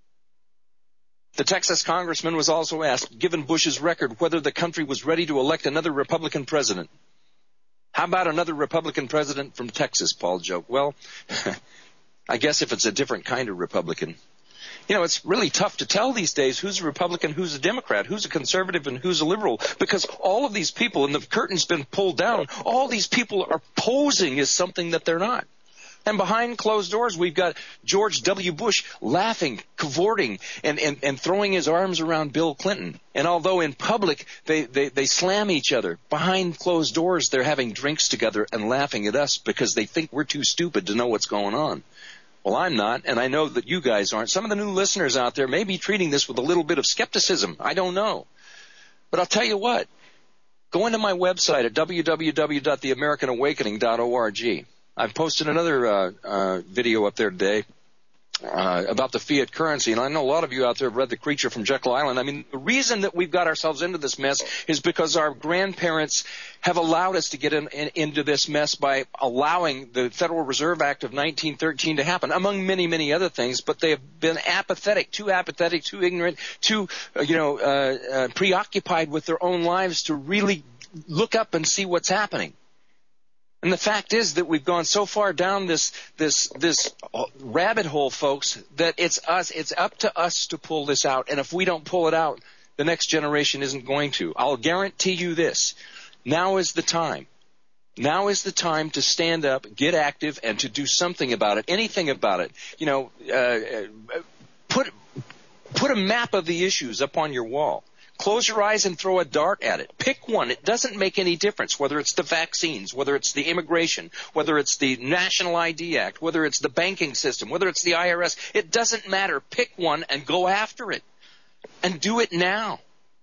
The Texas congressman was also asked, given Bush's record, whether the country was ready to elect another Republican president. How about another Republican president from Texas, Paul joked. Well, I guess if it's a different kind of Republican. You know, it's really tough to tell these days who's a Republican, who's a Democrat, who's a conservative, and who's a liberal, because all of these people, and the curtain's been pulled down, all these people are posing as something that they're not. And behind closed doors, we've got George W. Bush laughing, cavorting, and, and, and throwing his arms around Bill Clinton. And although in public they, they, they slam each other, behind closed doors they're having drinks together and laughing at us because they think we're too stupid to know what's going on. Well, I'm not, and I know that you guys aren't. Some of the new listeners out there may be treating this with a little bit of skepticism. I don't know. But I'll tell you what. Go into my website at w w w dot the american awakening dot org. I've posted another uh, uh, video up there today uh, about the fiat currency. And I know a lot of you out there have read The Creature from Jekyll Island. I mean, the reason that we've got ourselves into this mess is because our grandparents have allowed us to get in, in, into this mess by allowing the Federal Reserve Act of nineteen thirteen to happen, among many, many other things. But they have been apathetic, too apathetic, too ignorant, too, uh, you know, uh, uh, preoccupied with their own lives to really look up and see what's happening. And the fact is that we've gone so far down this this this rabbit hole, folks, that it's us. It's up to us to pull this out. And if we don't pull it out, the next generation isn't going to. I'll guarantee you this. Now is the time. Now is the time to stand up, get active, and to do something about it, anything about it. You know, uh, put put a map of the issues up on your wall. Close your eyes and throw a dart at it. Pick one. It doesn't make any difference whether it's the vaccines, whether it's the immigration, whether it's the National I D Act, whether it's the banking system, whether it's the I R S. It doesn't matter. Pick one and go after it. And do it now.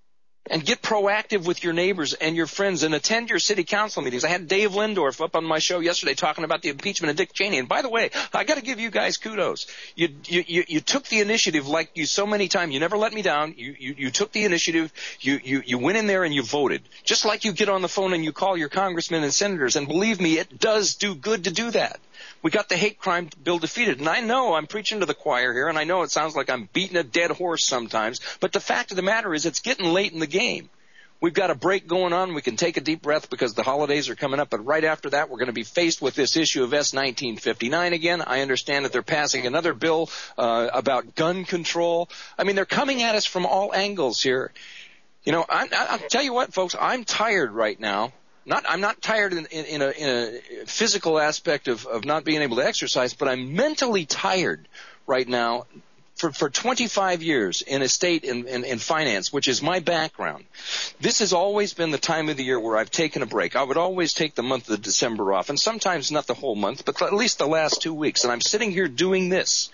And get proactive with your neighbors and your friends and attend your city council meetings. I had Dave Lindorf up on my show yesterday talking about the impeachment of Dick Cheney. And by the way, I got to give you guys kudos. You, you, you, you took the initiative like you so many times. You never let me down. You, you, you took the initiative. You, you, you went in there and you voted. Just like you get on the phone and you call your congressmen and senators. And believe me, it does do good to do that. We got the hate crime bill defeated. And I know I'm preaching to the choir here, and I know it sounds like I'm beating a dead horse sometimes, but the fact of the matter is it's getting late in the game. We've got a break going on. We can take a deep breath because the holidays are coming up, but right after that we're going to be faced with this issue of S nineteen fifty-nine again. I understand that they're passing another bill uh, about gun control. I mean, they're coming at us from all angles here. You know, I, I, I'll tell you what, folks, I'm tired right now. Not, I'm not tired in, in, in, a, in a physical aspect of, of not being able to exercise, but I'm mentally tired right now. For, for twenty-five years in estate and in, in, in finance, which is my background, this has always been the time of the year where I've taken a break. I would always take the month of December off, and sometimes not the whole month, but at least the last two weeks. And I'm sitting here doing this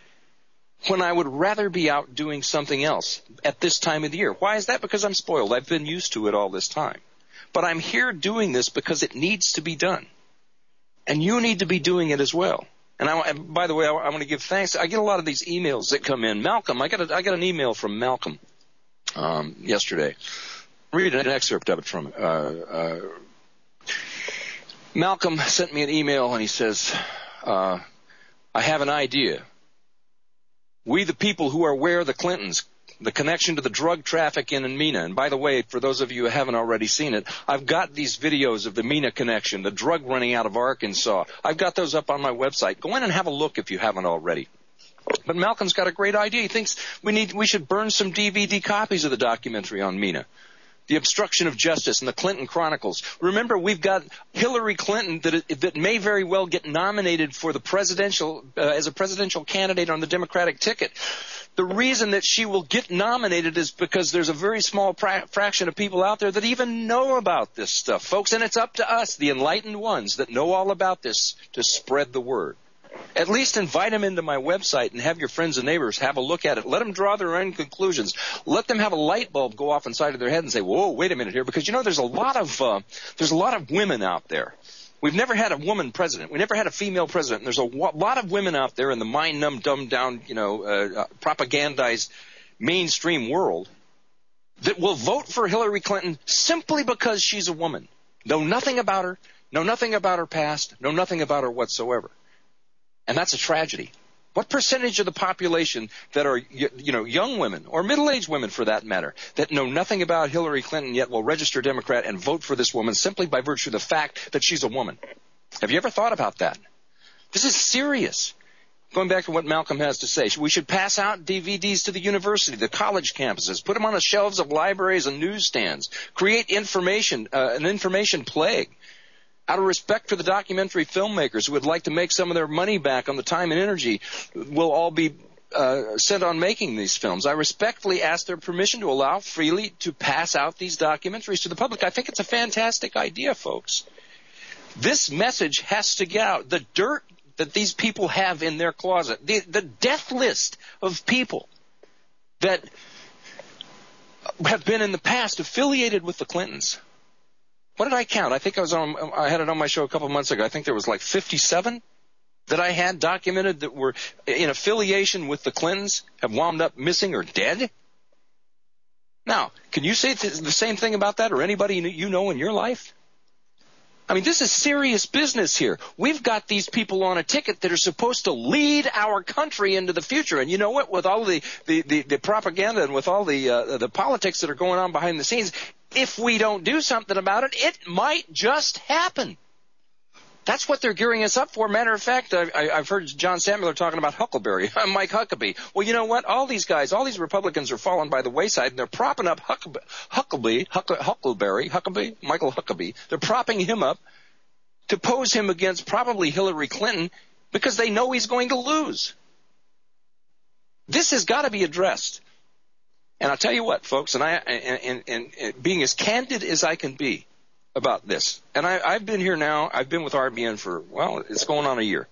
when I would rather be out doing something else at this time of the year. Why is that? Because I'm spoiled. I've been used to it all this time. But I'm here doing this because it needs to be done. And you need to be doing it as well. And, I, and by the way, I, I want to give thanks. I get a lot of these emails that come in. Malcolm, I got a, I got an email from Malcolm um, yesterday. Read an excerpt of it from uh, uh, Malcolm sent me an email, and he says, uh, I have an idea. We, the people who are aware of the Clintons, the connection to the drug trafficking in Mena. And by the way, for those of you who haven't already seen it, I've got these videos of the Mena connection, the drug running out of Arkansas. I've got those up on my website. Go in and have a look if you haven't already. But Malcolm's got a great idea. He thinks we need, we should burn some D V D copies of the documentary on Mena. The obstruction of justice and the Clinton Chronicles. Remember, we've got Hillary Clinton that that may very well get nominated for the presidential uh, as a presidential candidate on the Democratic ticket. The reason that she will get nominated is because there's a very small pra- fraction of people out there that even know about this stuff, folks. And it's up to us, the enlightened ones that know all about this, to spread the word. At least invite them into my website and have your friends and neighbors have a look at it. Let them draw their own conclusions. Let them have a light bulb go off inside of their head and say, whoa, wait a minute here. Because, you know, there's a lot of uh, there's a lot of women out there. We've never had a woman president. We never had a female president. And there's a w- lot of women out there in the mind-numb, dumbed-down, you know, uh, uh, propagandized mainstream world that will vote for Hillary Clinton simply because she's a woman. Know nothing about her, know nothing about her past, know nothing about her whatsoever. And that's a tragedy. What percentage of the population that are, you know, young women or middle-aged women for that matter that know nothing about Hillary Clinton yet will register Democrat and vote for this woman simply by virtue of the fact that she's a woman? Have you ever thought about that? This is serious. Going back to what Malcolm has to say, we should pass out D V Ds to the university, the college campuses, put them on the shelves of libraries and newsstands, create information, uh, an information plague. Out of respect for the documentary filmmakers who would like to make some of their money back on the time and energy will all be uh, sent on making these films, I respectfully ask their permission to allow freely to pass out these documentaries to the public. I think it's a fantastic idea, folks. This message has to get out. The dirt that these people have in their closet, the, the death list of people that have been in the past affiliated with the Clintons. What did I count? I think I was on. I had it on my show a couple months ago. I think there was like fifty-seven that I had documented that were in affiliation with the Clintons have wound up missing or dead? Now, can you say th- the same thing about that or anybody you know in your life? I mean, this is serious business here. We've got these people on a ticket that are supposed to lead our country into the future. And you know what? With all the, the, the, the propaganda and with all the, uh, the politics that are going on behind the scenes, if we don't do something about it, it might just happen. That's what they're gearing us up for. Matter of fact, I, I, I've heard John Samuel talking about Huckleberry, Mike Huckabee. Well, you know what? All these guys, all these Republicans are falling by the wayside, and they're propping up Huckabee, Huckabee, Huck, Huckleberry, Huckabee, Michael Huckabee. They're propping him up to pose him against probably Hillary Clinton because they know he's going to lose. This has got to be addressed. And I'll tell you what, folks, and I, and, and, and, and being as candid as I can be about this. And I, I've been here now, I've been with R B N for, well, it's going on a year.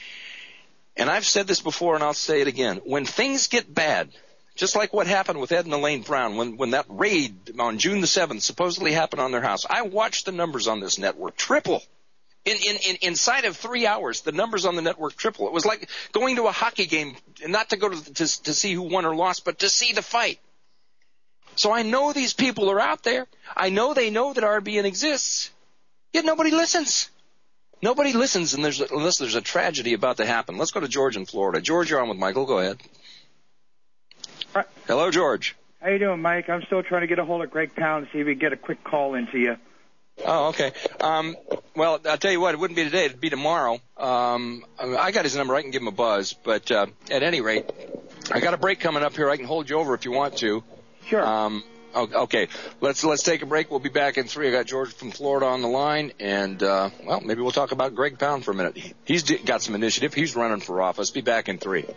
And I've said this before and I'll say it again. When things get bad, just like what happened with Ed and Elaine Brown, when, when that raid on June the seventh supposedly happened on their house, I watched the numbers on this network triple. In, in, in, inside of three hours, the numbers on the network triple. It was like going to a hockey game, not to go to, to, to see who won or lost, but to see the fight. So I know these people are out there. I know they know that R B N exists. Yet nobody listens. Nobody listens and there's, unless there's a tragedy about to happen. Let's go to George in Florida. George, you're on with Michael. Go ahead. Right. Hello, George. How you doing, Mike? I'm still trying to get a hold of Greg Pound and see if we can get a quick call into you. Oh, okay. Um, well, I'll tell you what, it wouldn't be today. It'd be tomorrow. Um, I got his number. I can give him a buzz. But uh, at any rate, I got a break coming up here. I can hold you over if you want to. Sure. Um, okay, let's let's take a break. We'll be back in three. I got George from Florida on the line, and uh, well, maybe we'll talk about Greg Pound for a minute. He's got some initiative. He's running for office. Be back in three.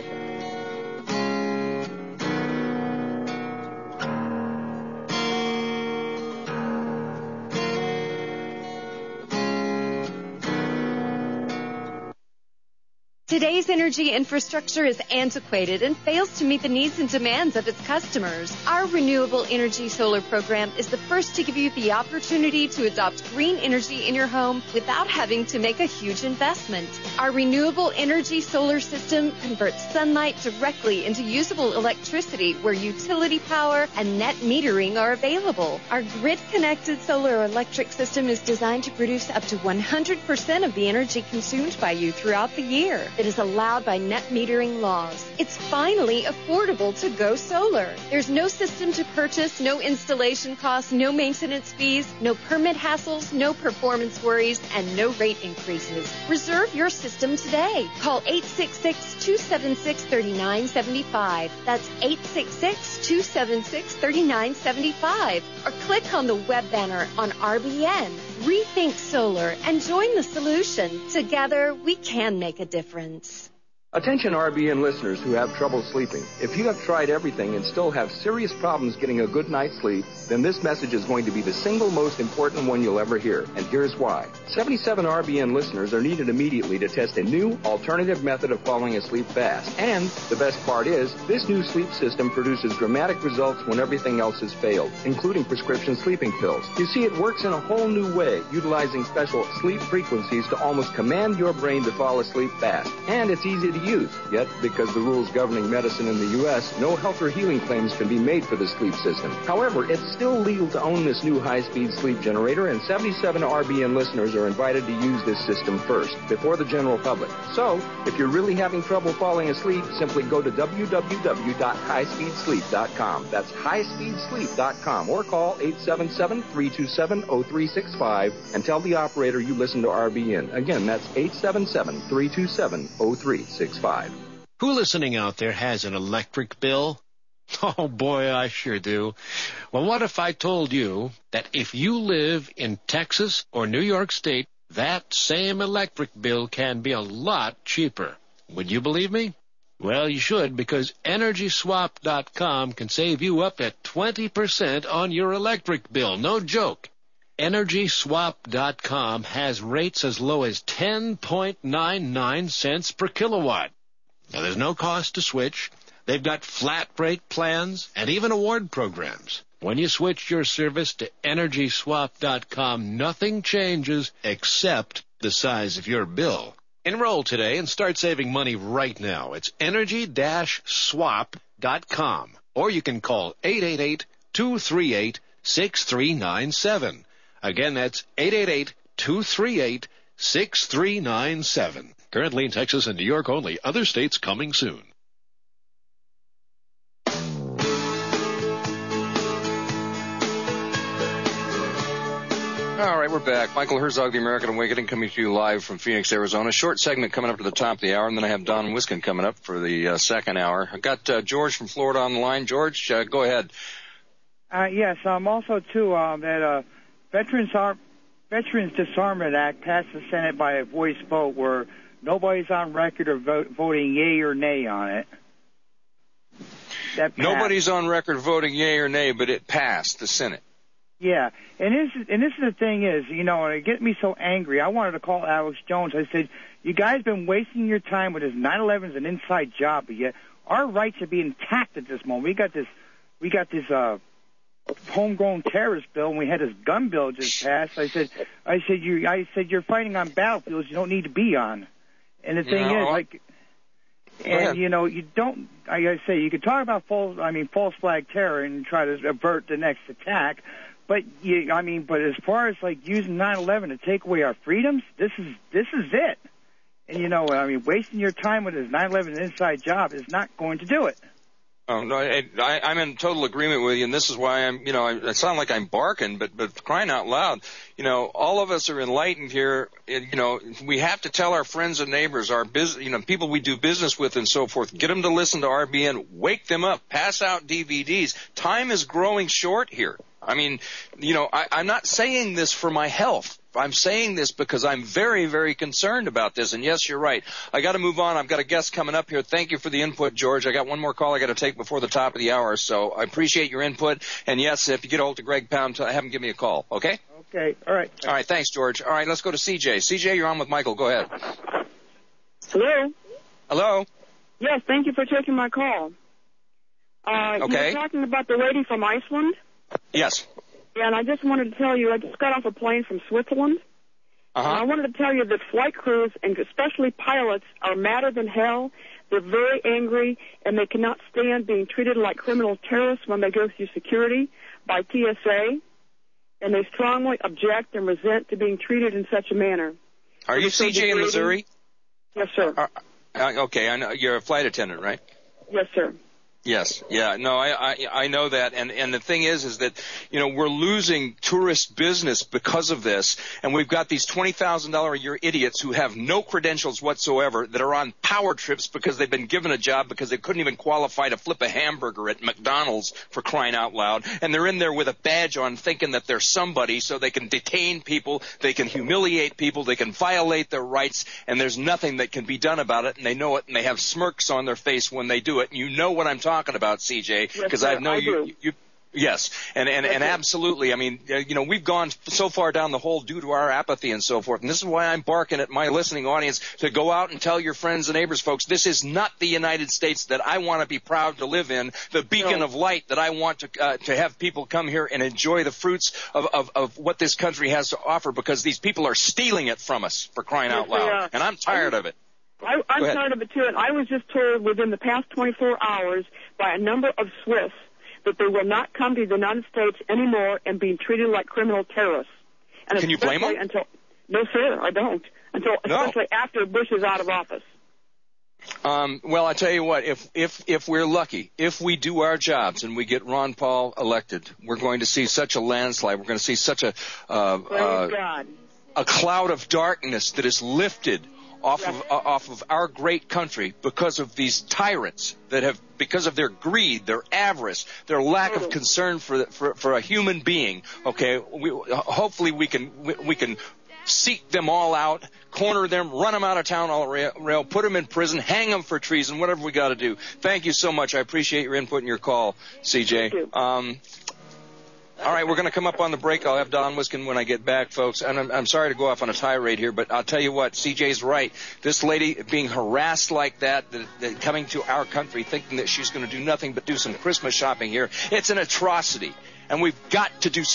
Today's energy infrastructure is antiquated and fails to meet the needs and demands of its customers. Our Renewable Energy Solar program is the first to give you the opportunity to adopt green energy in your home without having to make a huge investment. Our Renewable Energy Solar system converts sunlight directly into usable electricity where utility power and net metering are available. Our grid-connected solar electric system is designed to produce up to one hundred percent of the energy consumed by you throughout the year. It is allowed by net metering laws. It's finally affordable to go solar. There's no system to purchase, no installation costs, no maintenance fees, no permit hassles, no performance worries, and no rate increases. Reserve your system today. Call eight six six, two seven six, three nine seven five. That's eight six six, two seven six, three nine seven five. Or click on the web banner on R B N. Rethink solar and join the solution. Together, we can make a difference. Attention R B N listeners who have trouble sleeping. If you have tried everything and still have serious problems getting a good night's sleep, then this message is going to be the single most important one you'll ever hear. And here's why. seventy-seven R B N listeners are needed immediately to test a new alternative method of falling asleep fast. And the best part is, this new sleep system produces dramatic results when everything else has failed, including prescription sleeping pills. You see, it works in a whole new way, utilizing special sleep frequencies to almost command your brain to fall asleep fast. And it's easy to use. Yet, because the rules governing medicine in the U S, no health or healing claims can be made for the sleep system. However, it's still legal to own this new high-speed sleep generator, and seventy-seven R B N listeners are invited to use this system first, before the general public. So, if you're really having trouble falling asleep, simply go to w w w dot high speed sleep dot com. That's high speed sleep dot com, or call eight seven seven, three two seven, zero three six five and tell the operator you listen to R B N. Again, that's eight seven seven, three two seven, zero three six five. Who listening out there has an electric bill? Oh, boy, I sure do. Well, what if I told you that if you live in Texas or New York State, that same electric bill can be a lot cheaper? Would you believe me? Well, you should, because Energy Swap dot com can save you up to twenty percent on your electric bill. No joke. Energy Swap dot com has rates as low as ten point nine nine cents per kilowatt. Now, there's no cost to switch. They've got flat rate plans and even award programs. When you switch your service to Energy Swap dot com, nothing changes except the size of your bill. Enroll today and start saving money right now. It's energy dash swap dot com. Or you can call eight eight eight, two three eight, six three nine seven. Again, that's eight eight eight, two three eight, six three nine seven. Currently in Texas and New York only. Other states coming soon. All right, we're back. Michael Herzog, The American Awakening, coming to you live from Phoenix, Arizona. Short segment coming up to the top of the hour, and then I have Don Wiskin coming up for the uh, second hour. I've got uh, George from Florida on the line. George, uh, go ahead. Uh, yes, um, also, too, um, that uh, Veterans, Ar- Veterans Disarmament Act passed the Senate by a voice vote where nobody's on record of vote, voting yay or nay on it. That Nobody's on record voting yay or nay, but it passed the Senate. Yeah, and this, and this is the thing is, you know, and it gets me so angry. I wanted to call Alex Jones. I said, you guys been wasting your time with this nine eleven is an inside job, but yet our rights are being attacked at this moment. We got this, we got this uh, homegrown terrorist bill, and we had this gun bill just passed. I said, I said you, I said you're fighting on battlefields you don't need to be on. And the thing no, is, like, and you know, you don't. Like I say, you could talk about false, I mean, false flag terror and try to avert the next attack. But you, I mean, but as far as like using nine eleven to take away our freedoms, this is this is it. And you know, I mean, wasting your time with this nine eleven inside job is not going to do it. Oh no, I, I, I'm in total agreement with you, and this is why I'm, you know, I, I sound like I'm barking, but but crying out loud, you know, all of us are enlightened here. And, you know, we have to tell our friends and neighbors, our business, you know, people we do business with, and so forth, get them to listen to R B N, wake them up, pass out D V Ds. Time is growing short here. I mean, you know, I, I'm not saying this for my health. I'm saying this because I'm very, very concerned about this. And yes, you're right. I got to move on. I've got a guest coming up here. Thank you for the input, George. I got one more call I got to take before the top of the hour. So I appreciate your input. And yes, if you get a hold of Greg Pound, have him give me a call. Okay? Okay. All right. All right. Thanks, George. All right. Let's go to C J. C J, you're on with Michael. Go ahead. Hello. Hello. Yes. Thank you for taking my call. Uh, okay. You're talking about the lady from Iceland? Yes. Yeah, and I just wanted to tell you, I just got off a plane from Switzerland. Uh-huh. And I wanted to tell you that flight crews, and especially pilots, are madder than hell. They're very angry, and they cannot stand being treated like criminal terrorists when they go through security by T S A. And they strongly object and resent to being treated in such a manner. Are you C J in Missouri? Yes, sir. Uh, uh, okay, I know you're a flight attendant, right? Yes, sir. Yes, yeah, no, I, I I know that, and and the thing is, is that you know we're losing tourist business because of this, and we've got these twenty thousand dollar a year idiots who have no credentials whatsoever that are on power trips because they've been given a job because they couldn't even qualify to flip a hamburger at McDonald's, for crying out loud, and they're in there with a badge on, thinking that they're somebody, so they can detain people, they can humiliate people, they can violate their rights, and there's nothing that can be done about it, and they know it, and they have smirks on their face when they do it, and you know what I'm talking talking about, C J, because yes, I know I you, do. you, yes, and and, yes, and absolutely. I mean, you know, we've gone so far down the hole due to our apathy and so forth, and this is why I'm barking at my listening audience to go out and tell your friends and neighbors, folks, this is not the United States that I want to be proud to live in, the beacon no. of light that I want to uh, to have people come here and enjoy the fruits of, of, of what this country has to offer, because these people are stealing it from us, for crying yes, out loud, are. and I'm tired I, of it. I, I'm tired of it, too, and I was just told within the past twenty-four hours by a number of Swiss that they will not come to the United States anymore and be treated like criminal terrorists. And Can you blame them? Until, no, sir, I don't. Until no. Especially after Bush is out of office. Um, well, I tell you what, if, if, if we're lucky, if we do our jobs and we get Ron Paul elected, we're going to see such a landslide. We're going to see such a, uh, Praise uh, God. a cloud of darkness that is lifted off of uh, off of our great country because of these tyrants that have, because of their greed, their avarice, their lack of concern for for, for a human being. Okay, we, hopefully we can we, we can seek them all out, corner them, run them out of town all rail, rail, put them in prison, hang them for treason, whatever we got to do. Thank you so much. I appreciate your input and your call, C J. Thank you. Um, All right, we're going to come up on the break. I'll have Don Wiskin when I get back, folks. And I'm, I'm sorry to go off on a tirade here, but I'll tell you what, C J's right. This lady being harassed like that, that, that coming to our country thinking that she's going to do nothing but do some Christmas shopping here, it's an atrocity. And we've got to do